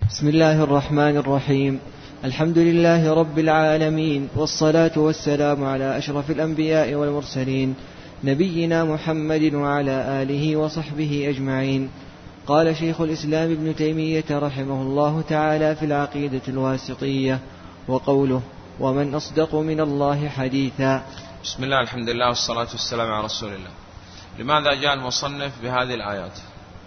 بسم الله الرحمن الرحيم. الحمد لله رب العالمين، والصلاة والسلام على أشرف الأنبياء والمرسلين، نبينا محمد وعلى آله وصحبه أجمعين. قال شيخ الإسلام ابن تيمية رحمه الله تعالى في العقيدة الواسطية: وقوله: ومن أصدق من الله حديثا. بسم الله، الحمد لله، والصلاة والسلام على رسول الله. لماذا جاء المصنف بهذه الآيات؟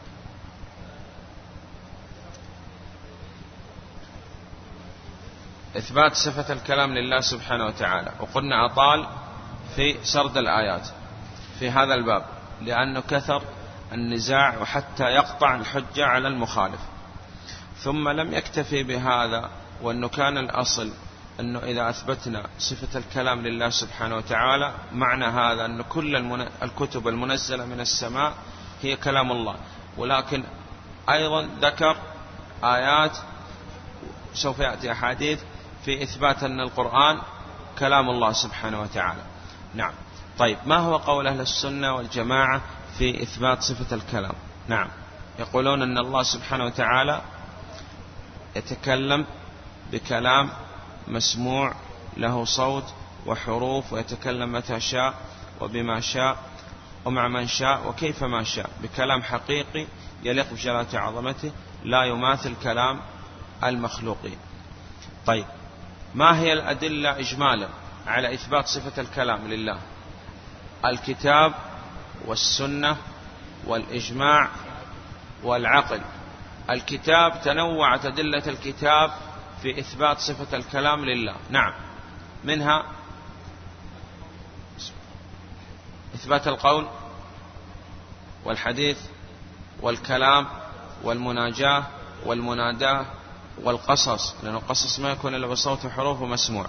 إثبات صفة الكلام لله سبحانه وتعالى، وقلنا أطال في سرد الآيات في هذا الباب لأنه كثر النزاع وحتى يقطع الحجة على المخالف. ثم لم يكتفي بهذا، وأنه كان الأصل أنه إذا أثبتنا صفة الكلام لله سبحانه وتعالى معنى هذا أن كل الكتب المنزلة من السماء هي كلام الله، ولكن أيضا ذكر آيات سوف يأتي أحاديث في إثبات أن القرآن كلام الله سبحانه وتعالى. نعم. طيب، ما هو قول أهل السنة والجماعة في إثبات صفة الكلام؟ نعم، يقولون أن الله سبحانه وتعالى يتكلم بكلام مسموع له صوت وحروف، ويتكلم متى شاء وبما شاء ومع من شاء وكيف ما شاء، بكلام حقيقي يليق بجلالة عظمته لا يماثل كلام المخلوقين. طيب، ما هي الأدلة إجمالا على إثبات صفة الكلام لله؟ الكتاب والسنة والإجماع والعقل. الكتاب تنوعت أدلة الكتاب في إثبات صفة الكلام لله. نعم، منها إثبات القول والحديث والكلام والمناجاة والمناداة والقصص، لأن القصص ما يكون إلا بصوت وحروف ومسموع.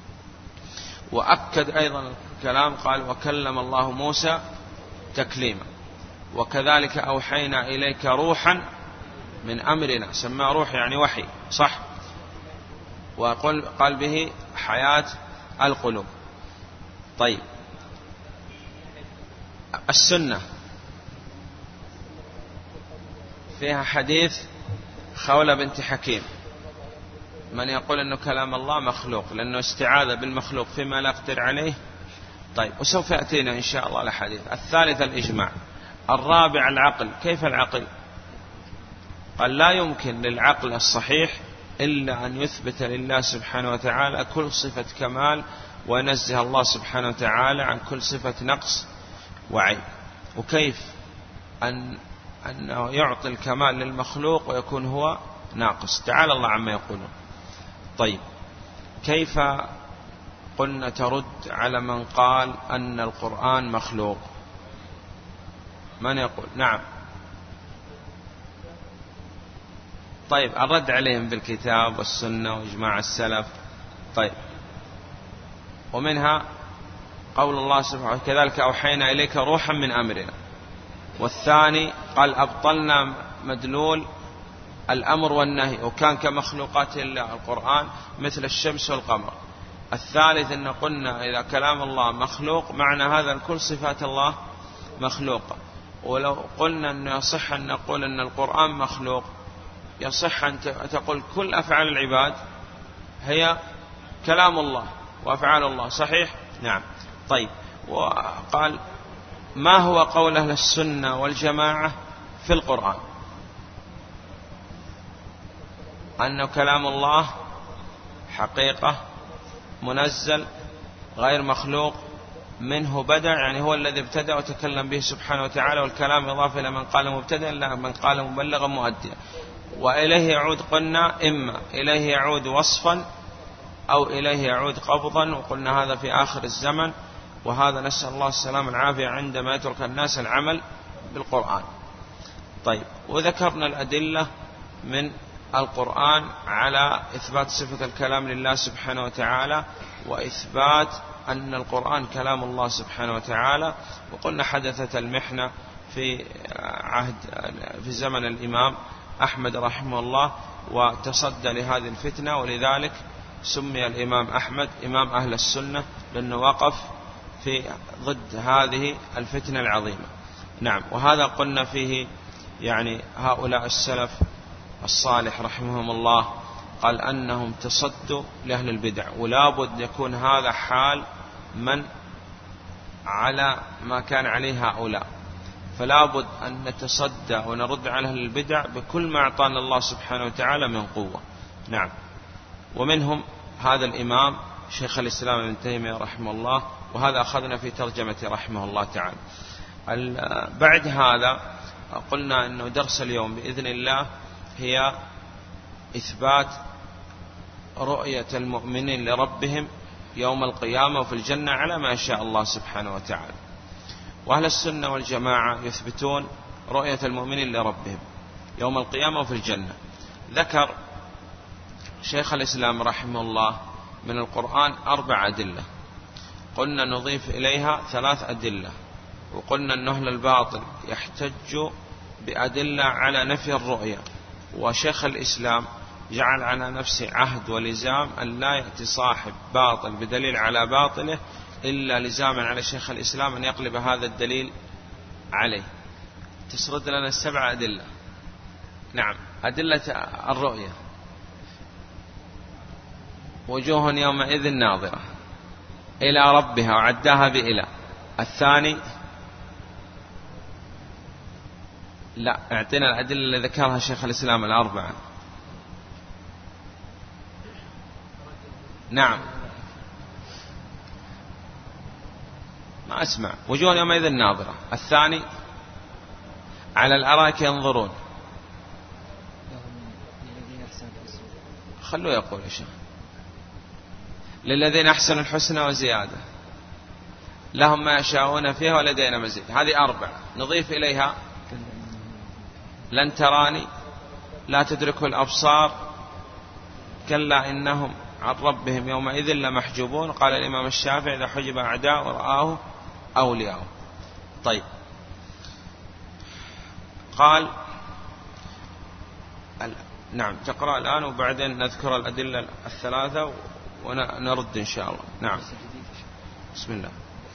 وأكد أيضا الكلام، قال: وكلم الله موسى تكليما. وكذلك أوحينا إليك روحا من أمرنا، سمى روح يعني وحي، صح، وقال به حياة القلوب. طيب، السنة فيها حديث خولة بنت حكيم، من يقول أنه كلام الله مخلوق لأنه استعاذ بالمخلوق فيما لا يقدر عليه. طيب، وسوف يأتينا إن شاء الله الحديث. الثالث الإجماع. الرابع العقل. كيف العقل؟ قال: لا يمكن للعقل الصحيح إلا أن يثبت لله سبحانه وتعالى كل صفة كمال، وينزه الله سبحانه وتعالى عن كل صفة نقص وعيب. وكيف أنه يعطي الكمال للمخلوق ويكون هو ناقص؟ تعالى الله عما يقولون. طيب، كيف قلنا ترد على من قال أن القرآن مخلوق؟ من يقول؟ نعم. طيب، الرد عليهم بالكتاب والسنة وإجماع السلف. طيب، ومنها قول الله سبحانه: كذلك أوحينا إليك روحا من أمرنا. والثاني قال: أبطلنا مدلول الأمر والنهي، وكان كمخلوقات الله القرآن مثل الشمس والقمر. الثالث أن قلنا إذا كلام الله مخلوق معنى هذا كل صفات الله مخلوقة. ولو قلنا أنه يصح أن نقول أن القرآن مخلوق، يصح أن تقول كل أفعال العباد هي كلام الله وأفعال الله، صحيح؟ نعم. طيب، وقال: ما هو قول أهل السنة والجماعة في القرآن؟ أنه كلام الله حقيقة منزل غير مخلوق، منه بدع، يعني هو الذي ابتدأ وتكلم به سبحانه وتعالى، والكلام إضافة إلى من قال مبتدأ إلى من قال مبلغا مؤديا. وإليه يعود، قلنا إما إليه يعود وصفا أو إليه يعود قبضا، وقلنا هذا في آخر الزمن، وهذا نسأل الله السلام العافية عندما يترك الناس العمل بالقرآن. طيب، وذكرنا الأدلة من القرآن على إثبات صفة الكلام لله سبحانه وتعالى، وإثبات أن القرآن كلام الله سبحانه وتعالى. وقلنا حدثت المحنة في زمن الإمام أحمد رحمه الله، وتصدى لهذه الفتنة، ولذلك سمي الإمام أحمد إمام أهل السنة، لأنه وقف في ضد هذه الفتنة العظيمة. نعم، وهذا قلنا فيه يعني هؤلاء السلف الصالح رحمهم الله قال أنهم تصدوا لأهل البدع، ولا بد يكون هذا حال من على ما كان عليه هؤلاء، فلا بد أن نتصدى ونرد على أهل البدع بكل ما أعطانا الله سبحانه وتعالى من قوة. نعم. ومنهم هذا الإمام شيخ الإسلام ابن تيمية رحمه الله، وهذا أخذنا في ترجمة رحمه الله تعالى. بعد هذا قلنا أنه درس اليوم بإذن الله هي إثبات رؤية المؤمنين لربهم يوم القيامة وفي الجنة على ما شاء الله سبحانه وتعالى. وأهل السنة والجماعة يثبتون رؤية المؤمنين لربهم يوم القيامة وفي الجنة. ذكر شيخ الإسلام رحمه الله من القرآن 4 أدلة، قلنا نضيف إليها 3 أدلة، وقلنا أن أهل الباطل يحتج بأدلة على نفي الرؤية، وشيخ الإسلام جعل على نفسه عهد ولزام أن لا يأتي صاحب باطل بدليل على باطله إلا لزاما على شيخ الإسلام أن يقلب هذا الدليل عليه. تسرد لنا 7 أدلة. نعم. أدلة الرؤية: وجوه يومئذ ناظرة إلى ربها، وعداها بإلى. الثاني لا، اعطينا الأدلة اللي ذكرها شيخ الإسلام 4. نعم، ما أسمع. وجوه يومئذ ناظرة. الثاني على الأرائك ينظرون. خلوه يقول يا شيخ. للذين أحسنوا الحسنى وزيادة، لهم ما يشاءون فيها ولدينا مزيد. هذه 4. نضيف إليها لن تراني، لا تدركه الأبصار، كلا إنهم عن ربهم يومئذ لمحجوبون. قال الإمام الشافعي: إذا حجب أعداء رآه أولياءه. طيب، قال نعم، تقرأ الآن وبعدين نذكر الأدلة 3 ونرد إن شاء الله. نعم، بسم الله.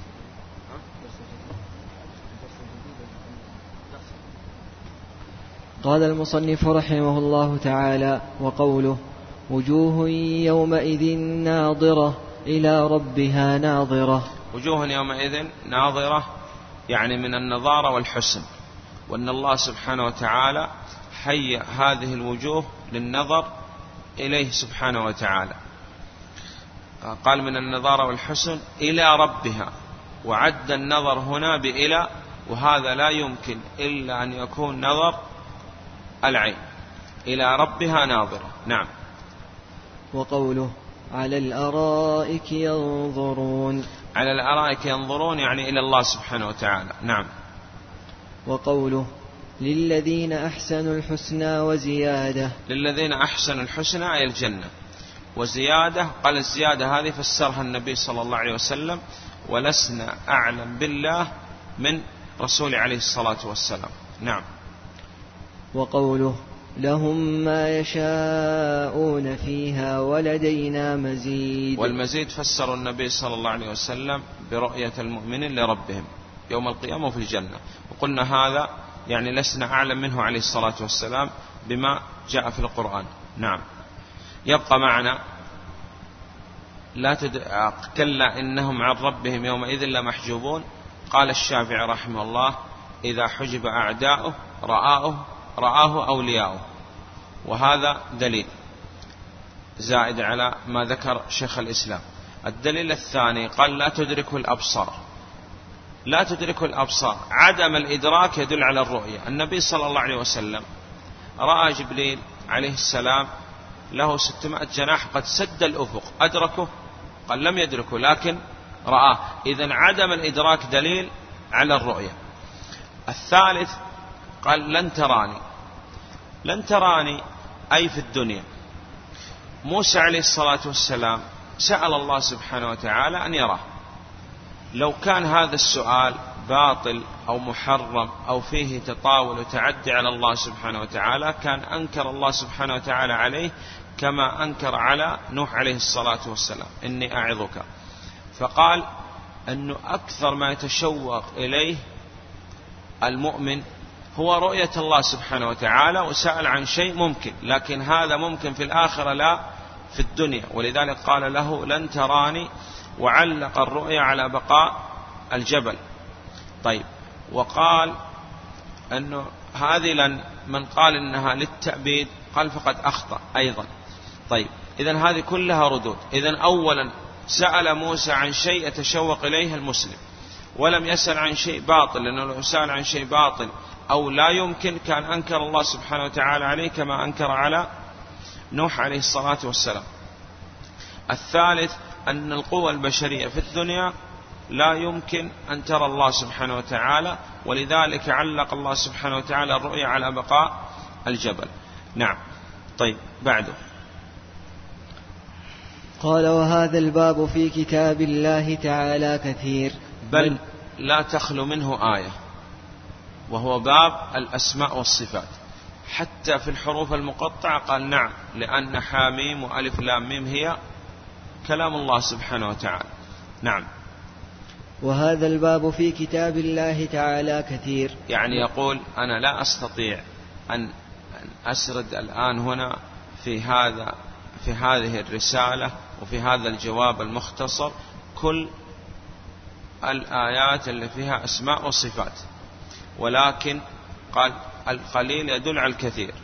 قال المصنف رحمه الله تعالى: وقوله وجوه يومئذ ناظرة إلى ربها ناظرة. وجوه يومئذ ناظرة يعني من النظارة والحسن، وأن الله سبحانه وتعالى هيأ هذه الوجوه للنظر إليه سبحانه وتعالى. قال من النظارة والحسن إلى ربها، وعد النظر هنا بإلى، وهذا لا يمكن إلا أن يكون نظر العين. إلى ربها ناظرة. نعم. وقوله على الأرائك ينظرون. على الأرائك ينظرون يعني إلى الله سبحانه وتعالى. نعم. وقوله للذين أحسنوا الحسنى وزيادة. للذين أحسنوا الحسنى أي الجنة، وزيادة قال الزيادة هذه فسرها النبي صلى الله عليه وسلم: ولسنا أعلم بالله من رسول عليه الصلاة والسلام. نعم. وقوله لهم ما يشاءون فيها ولدينا مزيد. والمزيد فسر النبي صلى الله عليه وسلم برؤية المؤمنين لربهم يوم القيامة في الجنة، وقلنا هذا يعني لسنا أعلم منه عليه الصلاة والسلام بما جاء في القرآن. نعم. يبقى معنا كلا إنهم عن ربهم يومئذ لمحجوبون. قال الشافعي رحمه الله: إذا حجب أعداؤه رآه أولياؤه. وهذا دليل زائد على ما ذكر شيخ الإسلام. الدليل الثاني قال لا تدركه الأبصار. لا تدركه الأبصار، عدم الإدراك يدل على الرؤية. النبي صلى الله عليه وسلم رأى جبريل عليه السلام له 600 جناح قد سد الأفق، أدركه؟ قال لم يدركه لكن رآه. إذن عدم الإدراك دليل على الرؤية. الثالث قال لن تراني. لن تراني أي في الدنيا. موسى عليه الصلاة والسلام سأل الله سبحانه وتعالى أن يراه. لو كان هذا السؤال باطل أو محرم أو فيه تطاول وتعدي على الله سبحانه وتعالى كان أنكر الله سبحانه وتعالى عليه كما أنكر على نوح عليه الصلاة والسلام: إني أعظك. فقال أنه أكثر ما يتشوق إليه المؤمن هو رؤية الله سبحانه وتعالى، وسأل عن شيء ممكن، لكن هذا ممكن في الآخرة لا في الدنيا، ولذلك قال له لن تراني، وعلق الرؤية على بقاء الجبل. طيب، وقال أنه هذه لن، من قال إنها للتأبيد قال فقد أخطأ أيضا. طيب، إذن هذه كلها ردود. إذن أولا سأل موسى عن شيء يتشوق إليه المسلم، ولم يسأل عن شيء باطل، لأنه لو سأل عن شيء باطل أو لا يمكن كان أنكر الله سبحانه وتعالى عليه كما أنكر على نوح عليه الصلاة والسلام. الثالث أن القوى البشرية في الدنيا لا يمكن أن ترى الله سبحانه وتعالى، ولذلك علق الله سبحانه وتعالى الرؤيا على بقاء الجبل. نعم. طيب، بعده قال وهذا الباب في كتاب الله تعالى كثير، بل لا تخلو منه آية، وهو باب الأسماء والصفات. حتى في الحروف المقطعة قال نعم، لأن حاميم وألف لام ميم هي كلام الله سبحانه وتعالى. نعم. وهذا الباب في كتاب الله تعالى كثير، يعني يقول أنا لا أستطيع أن أسرد الآن هنا في هذه الرسالة وفي هذا الجواب المختصر كل الآيات اللي فيها أسماء وصفات، ولكن قال القليل يدل على الكثير.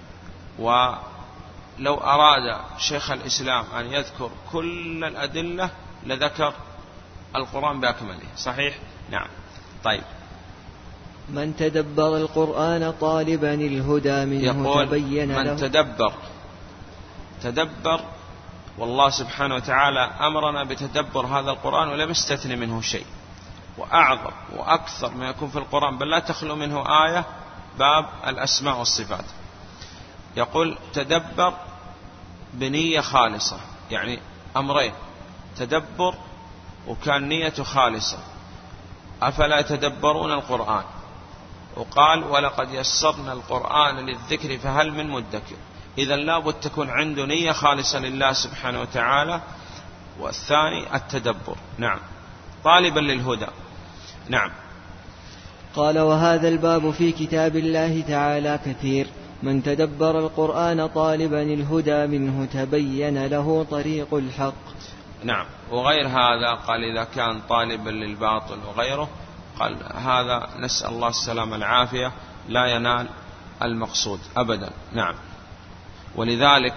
ولو أراد شيخ الإسلام أن يذكر كل الأدلة لذكر القرآن بأكمله. صحيح؟ نعم. طيب، من تدبر القرآن طالبا الهدى منه تبين له. من تدبر، والله سبحانه وتعالى أمرنا بتدبر هذا القرآن ولم يستثني منه شيء، وأعظم وأكثر ما يكون في القرآن بل لا تخلو منه آية باب الأسماء والصفات. يقول تدبر بنية خالصة، يعني أمرين: تدبر وكان نيته خالصة. أفلا يتدبرون القرآن؟ وقال ولقد يسرنا القرآن للذكر فهل من مدكر. إذن لابد تكون عنده نية خالصة لله سبحانه وتعالى. والثاني التدبر. نعم، طالبا للهدى. نعم. قال وهذا الباب في كتاب الله تعالى كثير، من تدبر القرآن طالبا الهدى منه تبين له طريق الحق. نعم. وغير هذا قال إذا كان طالبا للباطل وغيره، قال هذا نسأل الله السلامة العافية لا ينال المقصود أبدا. نعم. ولذلك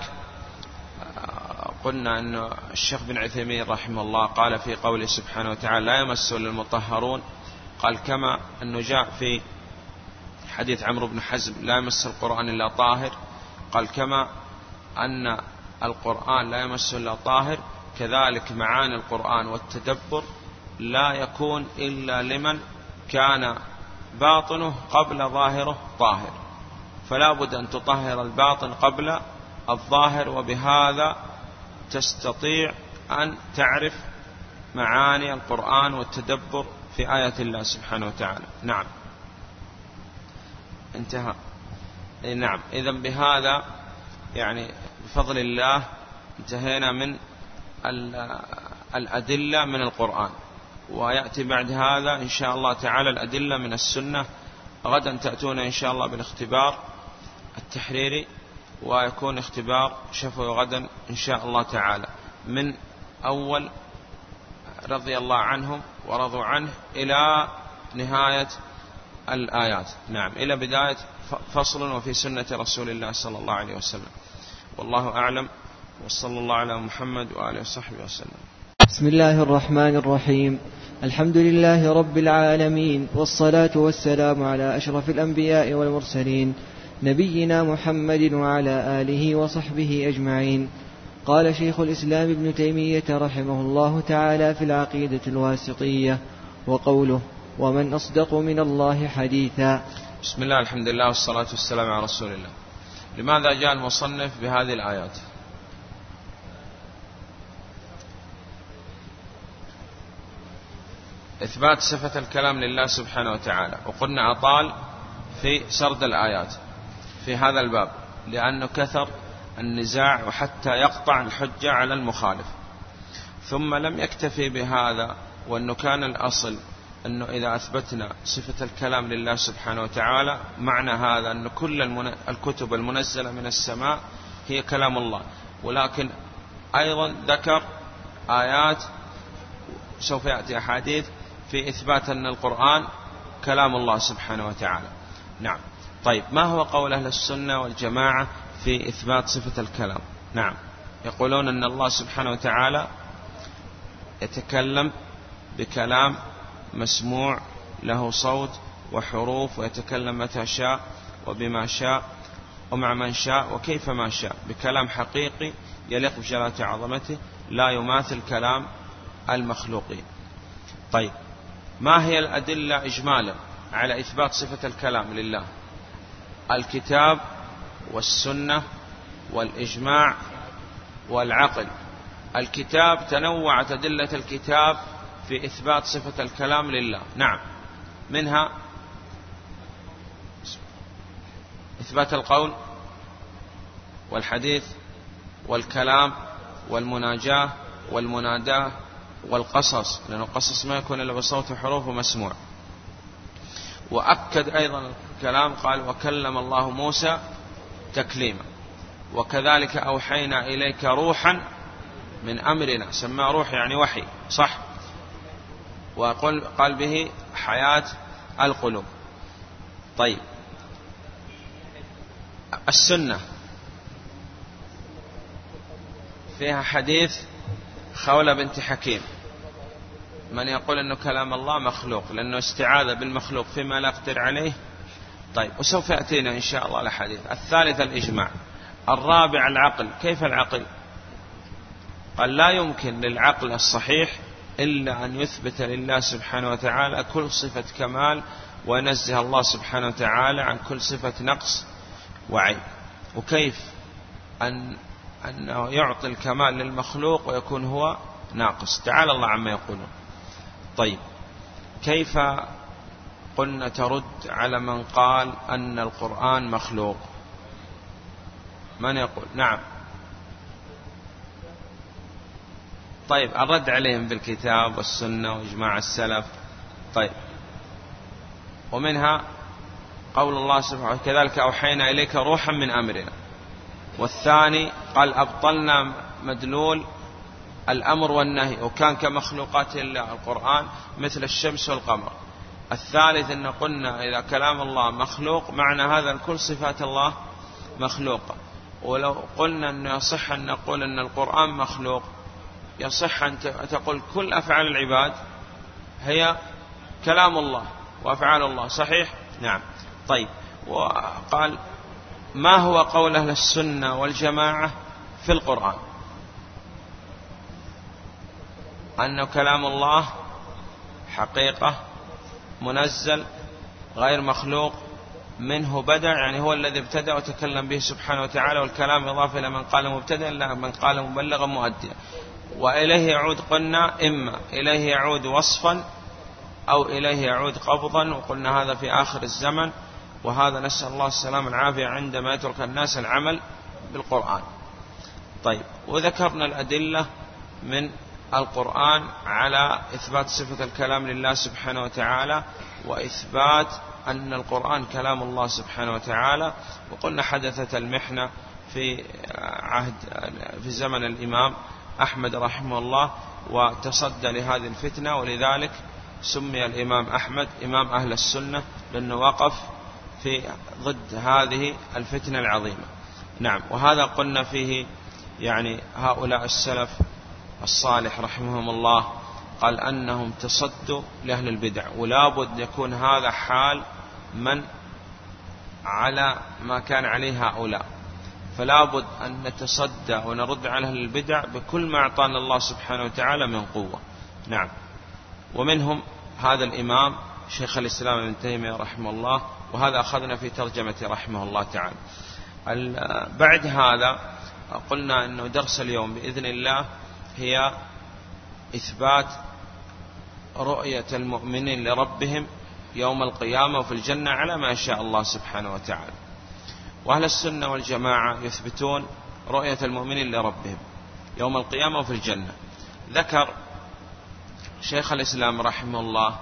قلنا أن الشيخ بن عثيمين رحمه الله قال في قوله سبحانه وتعالى لا يمسه للمطهرون، قال كما أنه جاء في حديث عمرو بن حزم لا يمس القرآن إلا طاهر، قال كما أن القرآن لا يمسه إلا طاهر، كذلك معاني القرآن والتدبر لا يكون إلا لمن كان باطنه قبل ظاهره طاهر، فلا بد أن تطهر الباطن قبل الظاهر، وبهذا تستطيع أن تعرف معاني القرآن والتدبر في آيات الله سبحانه وتعالى. نعم. انتهى. نعم. إذن بهذا يعني بفضل الله انتهينا من الأدلة من القرآن، ويأتي بعد هذا إن شاء الله تعالى الأدلة من السنة. غدا تأتون إن شاء الله بالاختبار التحريري، ويكون اختبار شفوي غدا إن شاء الله تعالى من أول رضي الله عنهم ورضوا عنه إلى نهاية الآيات. نعم، إلى بداية فصل وفي سنة رسول الله صلى الله عليه وسلم. والله أعلم، وصلى الله على محمد وآله وصحبه وسلم. بسم الله الرحمن الرحيم. الحمد لله رب العالمين، والصلاة والسلام على أشرف الأنبياء والمرسلين نبينا محمد وعلى آله وصحبه أجمعين. قال شيخ الإسلام ابن تيمية رحمه الله تعالى في العقيدة الواسطية: وقوله ومن أصدق من الله حديثا. بسم الله، الحمد لله، والصلاة والسلام على رسول الله. لماذا جاء المصنف بهذه الآيات؟ إثبات صفة الكلام لله سبحانه وتعالى، وقلنا أطال في سرد الآيات في هذا الباب لأنه كثر النزاع وحتى يقطع الحجة على المخالف. ثم لم يكتفي بهذا، وأنه كان الأصل أنه إذا أثبتنا صفة الكلام لله سبحانه وتعالى معنى هذا أن كل الكتب المنزلة من السماء هي كلام الله، ولكن أيضا ذكر آيات سوف يأتي أحاديث في إثبات أن القرآن كلام الله سبحانه وتعالى. نعم. طيب ما هو قول أهل السنة والجماعة في إثبات صفة الكلام؟ نعم، يقولون أن الله سبحانه وتعالى يتكلم بكلام مسموع له صوت وحروف، ويتكلم متى شاء وبما شاء ومع من شاء وكيف ما شاء، بكلام حقيقي يليق بجلالة عظمته لا يماثل كلام المخلوقين. طيب ما هي الأدلة إجمالا على إثبات صفة الكلام لله؟ الكتاب والسنة والإجماع والعقل. الكتاب تنوعت أدلة الكتاب في إثبات صفة الكلام لله. نعم، منها إثبات القول والحديث والكلام والمناجاة والمناداة والقصص، لأن القصص ما يكون إلا بصوت وحروف ومسموع. وأكد أيضا الكلام، قال وكلم الله موسى تكليما، وكذلك أوحينا إليك روحا من أمرنا، سماه روح يعني وحي، صح، وقال به حياة القلوب. طيب السنة فيها حديث خولة بنت حكيم، من يقول أنه كلام الله مخلوق لأنه استعاذ بالمخلوق فيما لا يقدر عليه. طيب وسوف يأتينا إن شاء الله الحديث. الثالث الإجماع. الرابع العقل. كيف العقل؟ قال لا يمكن للعقل الصحيح إلا أن يثبت لله سبحانه وتعالى كل صفة كمال، وينزه الله سبحانه وتعالى عن كل صفة نقص وعيب. وكيف أنه يعطي الكمال للمخلوق ويكون هو ناقص؟ تعالى الله عما يقولون. طيب كيف قلنا ترد على من قال أن القرآن مخلوق؟ من يقول؟ نعم. طيب الرد عليهم بالكتاب والسنة وإجماع السلف. طيب ومنها قول الله سبحانه كذلك أوحينا إليك روحا من أمرنا. والثاني قال أبطلنا مدلول الأمر والنهي، وكان كمخلوقات الله القرآن مثل الشمس والقمر. الثالث أن قلنا إذا كلام الله مخلوق معنى هذا كل صفات الله مخلوقة. ولو قلنا أن يصح أن نقول أن القرآن مخلوق، يصح أن تقول كل أفعال العباد هي كلام الله وأفعال الله، صحيح؟ نعم. طيب وقال ما هو قول أهل السنة والجماعة في القرآن؟ أنه كلام الله حقيقة منزل غير مخلوق، منه بدع يعني هو الذي ابتدأ وتكلم به سبحانه وتعالى، والكلام إضافة إلى من قال مبتدأ إلا من قال مبلغا مؤديا. وإليه يعود قلنا إما إليه يعود وصفا أو إليه يعود قبضا، وقلنا هذا في آخر الزمن، وهذا نسأل الله السلام العافية عندما يترك الناس العمل بالقرآن. طيب وذكرنا الأدلة من القرآن على إثبات صفة الكلام لله سبحانه وتعالى، وإثبات أن القرآن كلام الله سبحانه وتعالى. وقلنا حدثت المحنة في زمن الإمام أحمد رحمه الله، وتصدى لهذه الفتنة، ولذلك سمي الإمام أحمد إمام أهل السنة، لأنه وقف في ضد هذه الفتنة العظيمة. نعم. وهذا قلنا فيه يعني هؤلاء السلف الصالح رحمهم الله قال أنهم تصدوا لأهل البدع، ولا بد يكون هذا حال من على ما كان عليه هؤلاء، فلا بد أن نتصدى ونرد على أهل البدع بكل ما أعطانا الله سبحانه وتعالى من قوة. نعم. ومنهم هذا الإمام شيخ الإسلام ابن تيمية رحمه الله، وهذا أخذنا في ترجمة رحمه الله تعالى. بعد هذا قلنا أنه درس اليوم بإذن الله هي إثبات رؤية المؤمنين لربهم يوم القيامة وفي الجنة على ما شاء الله سبحانه وتعالى. وأهل السنة والجماعة يثبتون رؤية المؤمنين لربهم يوم القيامة وفي الجنة. ذكر شيخ الإسلام رحمه الله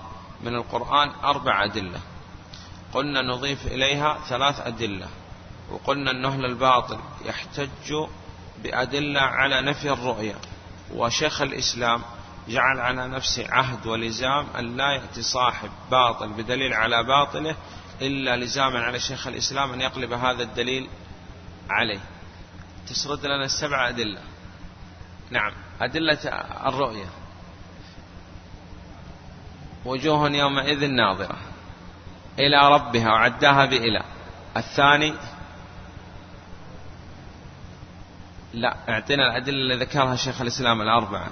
من القرآن 4 أدلة، قلنا نضيف إليها 3 أدلة، وقلنا أن أهل الباطل يحتج بأدلة على نفي الرؤية، وشيخ الإسلام جعل على نفسه عهد ولزام أن لا يأتي صاحب باطل بدليل على باطله إلا لزاما على شيخ الإسلام أن يقلب هذا الدليل عليه. تسرد لنا 7 أدلة. نعم. أدلة الرؤية: وجوه يومئذ ناظرة إلى ربها، وعداها بإلى. الثاني لا، اعطينا الأدلة اللي ذكرها شيخ الإسلام 4.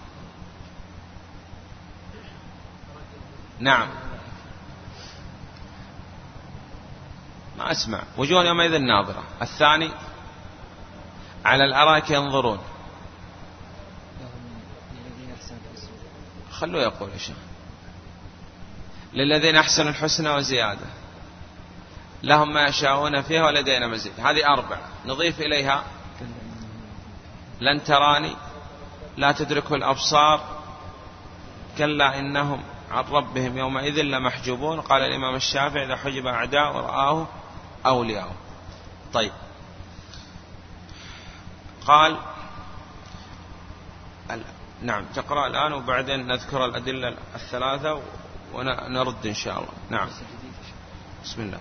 نعم، ما أسمع. وجوه يومئذ ناظرة. الثاني على الأرائك ينظرون. خلوه يقول يا شيخ. للذين أحسنوا الحسنى وزيادة، لهم ما يشاءون فيها ولدينا مزيد. هذه 4. نضيف إليها لن تراني، لا تدرك الأبصار، كلا إنهم عن ربهم يومئذ لمحجوبون. قال الإمام الشافعي: إذا حجب أعداء رآه أولياءه. طيب، قال نعم، تقرأ الآن وبعدين نذكر الأدلة 3 ونرد إن شاء الله. نعم، بسم الله.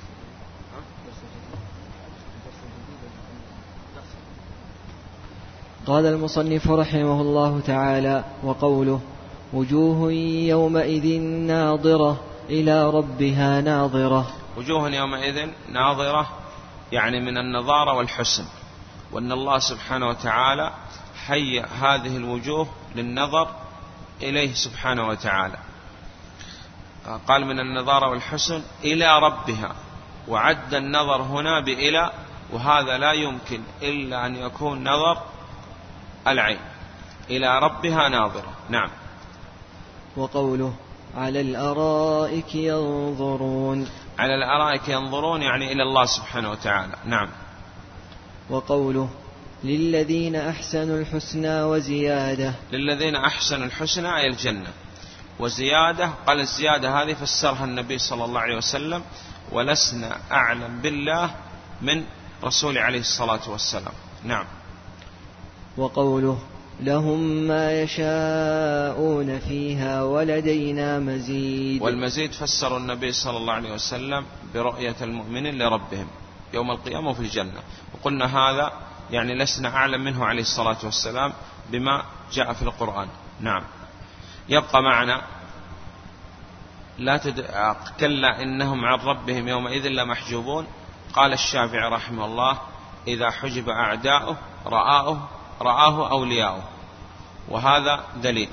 قال المصنف رحمه الله تعالى: وقوله وجوه يومئذ ناظرة إلى ربها ناظرة. وجوه يومئذ ناظرة يعني من النظارة والحسن، وأن الله سبحانه وتعالى هيأ هذه الوجوه للنظر إليه سبحانه وتعالى. قال من النظارة والحسن إلى ربها، وعد النظر هنا بإلى، وهذا لا يمكن إلا أن يكون نظر العين. إلى ربها ناظرة. نعم. وقوله على الأرائك ينظرون. على الأرائك ينظرون يعني إلى الله سبحانه وتعالى. نعم. وقوله للذين أحسنوا الحسنى وزيادة. للذين أحسنوا الحسنى أي الجنة، وزيادة قال الزيادة هذه فسرها النبي صلى الله عليه وسلم: ولسنا أعلم بالله من رسول عليه الصلاة والسلام. نعم. وقوله لهم ما يشاءون فيها ولدينا مزيد. والمزيد فسر النبي صلى الله عليه وسلم برؤية المؤمنين لربهم يوم القيامة في الجنة، وقلنا هذا يعني لسنا أعلم منه عليه الصلاة والسلام بما جاء في القرآن. نعم. يبقى معنا كلا إنهم عن ربهم يومئذ لمحجوبون. قال الشافعي رحمه الله: إذا حجب أعداؤه رآه أولياؤه. وهذا دليل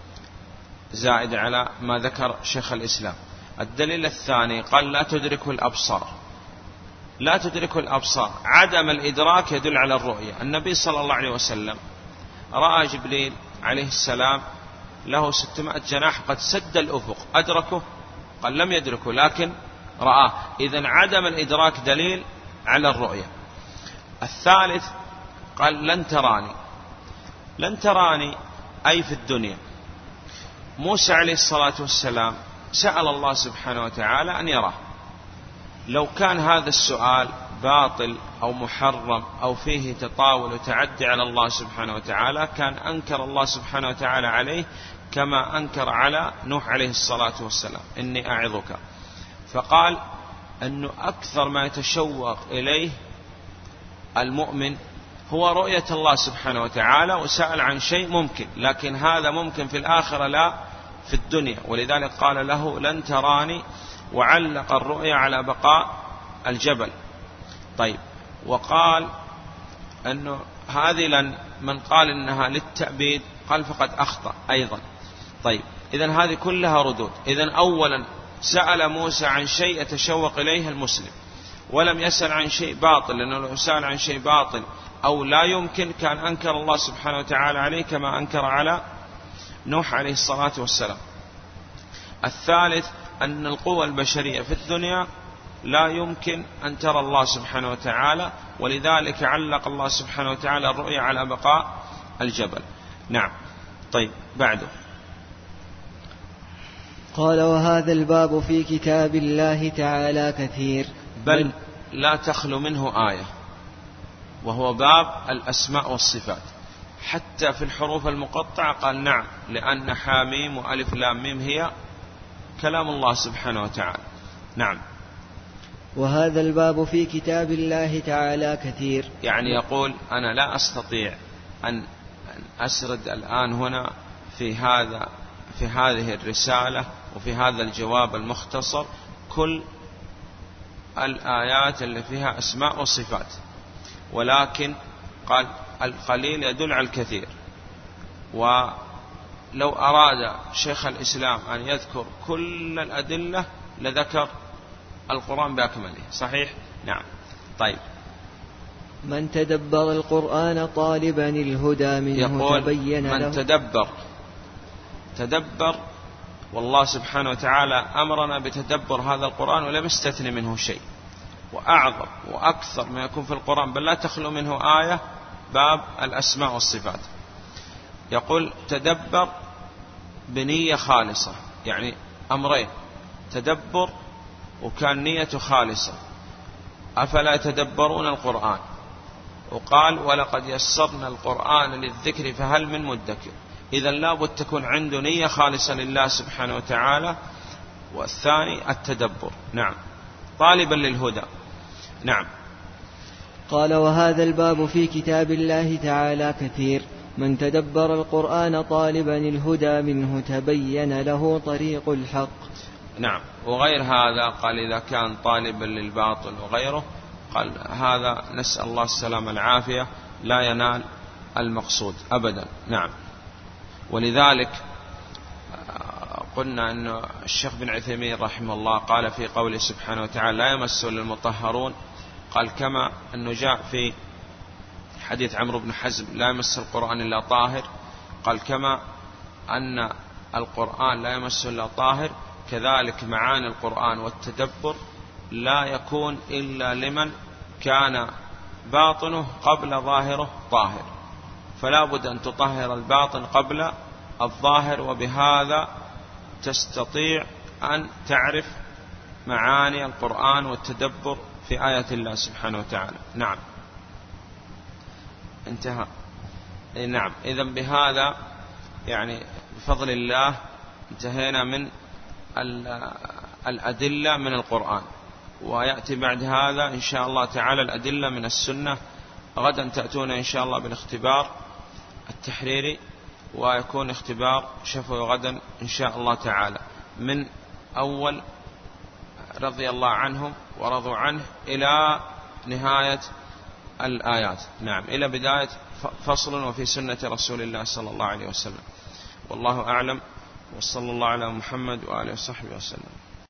زائد على ما ذكر شيخ الإسلام. الدليل الثاني قال لا تدرك الأبصار. لا تدرك الأبصار، عدم الإدراك يدل على الرؤية. النبي صلى الله عليه وسلم رأى جبريل عليه السلام له 600 جناح قد سد الأفق، أدركه؟ قال لم يدركه لكن رآه. إذن عدم الإدراك دليل على الرؤية. الثالث قال لن تراني. لن تراني أي في الدنيا. موسى عليه الصلاة والسلام سأل الله سبحانه وتعالى أن يراه. لو كان هذا السؤال باطل أو محرم أو فيه تطاول وتعدي على الله سبحانه وتعالى كان أنكر الله سبحانه وتعالى عليه كما أنكر على نوح عليه الصلاة والسلام: إني أعظك. فقال أنه أكثر ما يتشوق إليه المؤمن هو رؤية الله سبحانه وتعالى، وسأل عن شيء ممكن، لكن هذا ممكن في الآخرة لا في الدنيا، ولذلك قال له لن تراني، وعلق الرؤية على بقاء الجبل. طيب، وقال أنه هذه لن من قال إنها للتأبيد قال فقد أخطأ أيضا. طيب، إذن هذه كلها ردود. إذن أولا سأل موسى عن شيء يتشوق إليه المسلم، ولم يسأل عن شيء باطل، لأنه لو سأل عن شيء باطل أو لا يمكن كان أنكر الله سبحانه وتعالى عليه كما أنكر على نوح عليه الصلاة والسلام. الثالث أن القوى البشرية في الدنيا لا يمكن أن ترى الله سبحانه وتعالى، ولذلك علق الله سبحانه وتعالى الرؤية على بقاء الجبل. نعم. طيب، بعده قال وهذا الباب في كتاب الله تعالى كثير، بل لا تخلو منه آية، وهو باب الأسماء والصفات. حتى في الحروف المقطعة قال نعم، لأن حاميم وألف لام ميم هي كلام الله سبحانه وتعالى. نعم. وهذا الباب في كتاب الله تعالى كثير، يعني يقول أنا لا أستطيع أن أسرد الآن هنا في هذه الرسالة وفي هذا الجواب المختصر كل الآيات اللي فيها أسماء وصفات، ولكن قال القليل يدل على الكثير. ولو أراد شيخ الإسلام أن يذكر كل الأدلة لذكر القرآن بأكمله. صحيح؟ نعم. طيب. من تدبر القرآن طالبا الهدى منه تبين له. من تدبر، والله سبحانه وتعالى أمرنا بتدبر هذا القرآن ولم يستثني منه شيء، وأعظم وأكثر ما يكون في القرآن بل لا تخلو منه آية باب الأسماء والصفات. يقول تدبر بنية خالصة، يعني أمرين: تدبر وكان نيته خالصة. أفلا يتدبرون القرآن؟ وقال ولقد يسرنا القرآن للذكر فهل من مدكر. إذا لابد تكون عنده نية خالصة لله سبحانه وتعالى. والثاني التدبر. نعم. طالبا للهدى. نعم. قال وهذا الباب في كتاب الله تعالى كثير، من تدبر القرآن طالبا الهدى منه تبين له طريق الحق. نعم. وغير هذا قال إذا كان طالبا للباطل وغيره قال هذا نسأل الله السلامة العافية لا ينال المقصود أبدا. نعم. ولذلك قلنا أن الشيخ بن عثيمين رحمه الله قال في قوله سبحانه وتعالى لا يمسه للمطهرون، قال كما أنه جاء في حديث عمرو بن حزم لا يمس القرآن إلا طاهر، قال كما أن القرآن لا يمس إلا طاهر كذلك معاني القرآن والتدبر لا يكون إلا لمن كان باطنه قبل ظاهره طاهر، فلا بد أن تطهر الباطن قبل الظاهر، وبهذا تستطيع أن تعرف معاني القرآن والتدبر في آيات الله سبحانه وتعالى. نعم. انتهى. نعم. إذن بهذا يعني بفضل الله انتهينا من الأدلة من القرآن، ويأتي بعد هذا إن شاء الله تعالى الأدلة من السنة. غدا تأتون إن شاء الله بالاختبار التحريري، ويكون اختبار شفوي غدا إن شاء الله تعالى من أول رضي الله عنهم ورضوا عنه إلى نهاية الآيات. نعم. إلى بداية فصل وفي سنة رسول الله صلى الله عليه وسلم. والله أعلم، وصلى الله على محمد وآله وصحبه وسلم.